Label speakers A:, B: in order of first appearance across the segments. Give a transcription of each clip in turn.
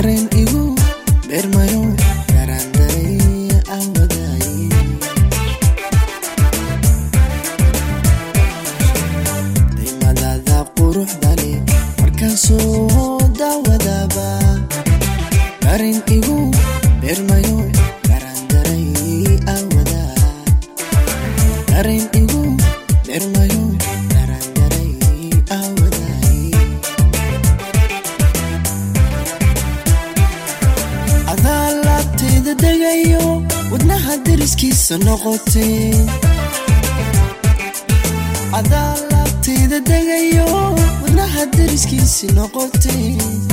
A: dareen igu dheermayo garandaray aan wadaayay daymadaada quruxda leh markaan soo daawadaba dareen igu dheermayo garandaray aan wadaayay dareen igu dheermayo garandaray aan wadaayay adaalabteeda degayo wadnaha deriskiisa noqotay adaalabteeda degayo wadnaha deriskiisa noqotay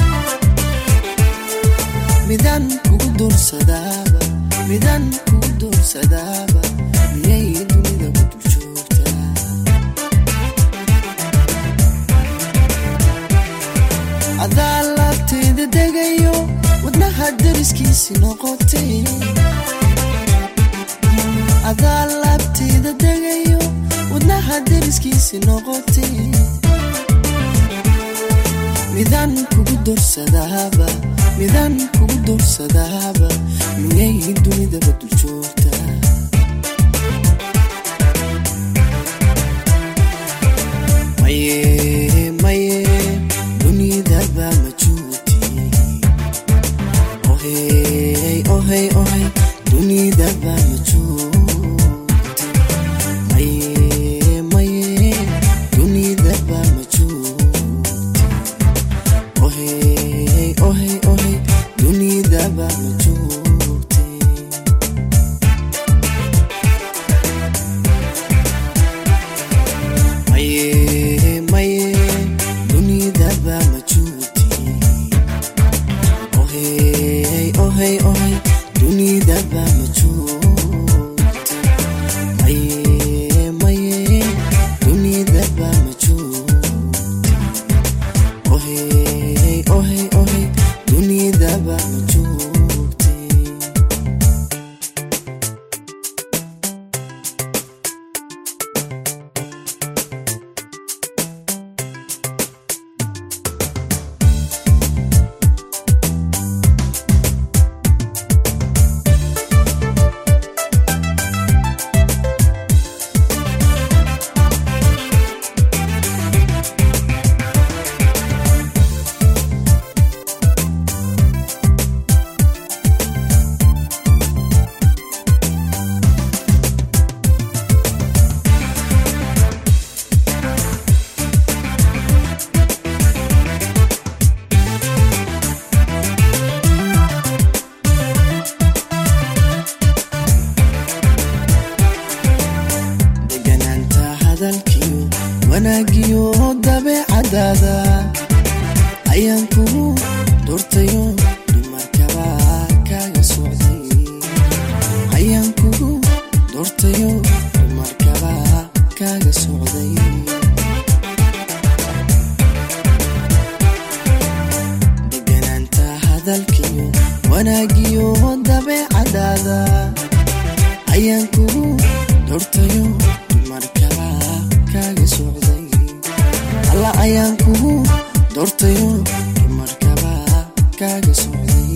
A: midaan kugu doorsadaaba midaan kugu doorsadaaba miyay dunida ku dul joogtaa adaalabteeda degayo wadnaha deriskiisa noqotay adaalabteeda degayo wadnaha deriskiisa noqotay midaan kugu doorsadaaba midaan kugu doorsadaaba miyay dunidaba dul joogtaa maye maye dunidaba ma joogti ohey ohey ohey dunidaba ma joogti maye maye dunidaba ma joogti ohey ohey ohey dunidaba ma joogti maye maye dunidaba ma joogti ohey ohey ohey dunidaba ma joogti maye maye dunidaba ma joogti ohey ohey ohey dunidaba ma joogti deganaanta hadalkiyo wanaagiyo dabeecadaada ayaan kugu doortayo dumarkaba kaaga socday ayaan kugu doortayo dumarkaba kaaga socday deganaanta hadalkiyo wanaagiyo dabeecadaada ayaan kugu doortayo dumarkaba kaaga socday alla ayaan kugu doortayo dumarkaba kaaga socday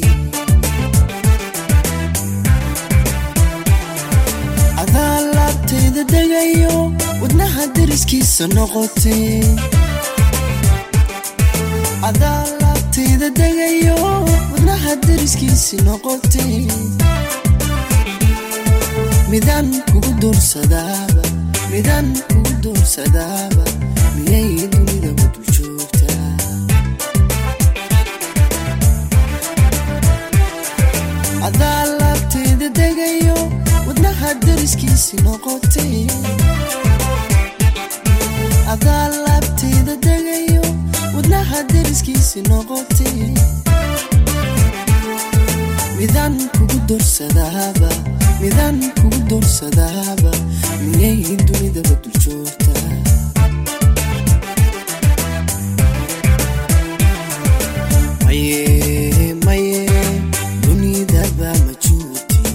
A: adaalabteeda degayo wadnaha deriskiisa noqotay adaalabteeda degayo wadnaha deriskiisa noqotay midaan kugu doorsadaaba midaan kugu doorsadaaba miyay dunidaba dul joogtaa adaalabteeda degayo wadnaha deriskiisa noqotay adaalabteeda degayo wadnaha deriskiisa noqotay midaan kugu doorsadaaba midaan kugu doorsadaaba miyay dunidaba dul joogtaa maye maye dunidaba ma joogti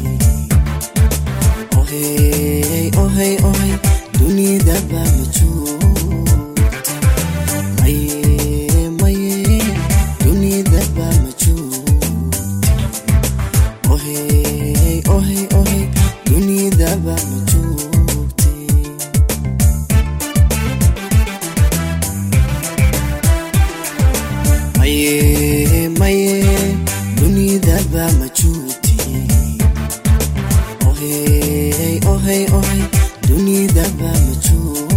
A: ohey ohey ohey dunidaba ma joogti maye maye dunidaba ma joogti dunida baa ma joogo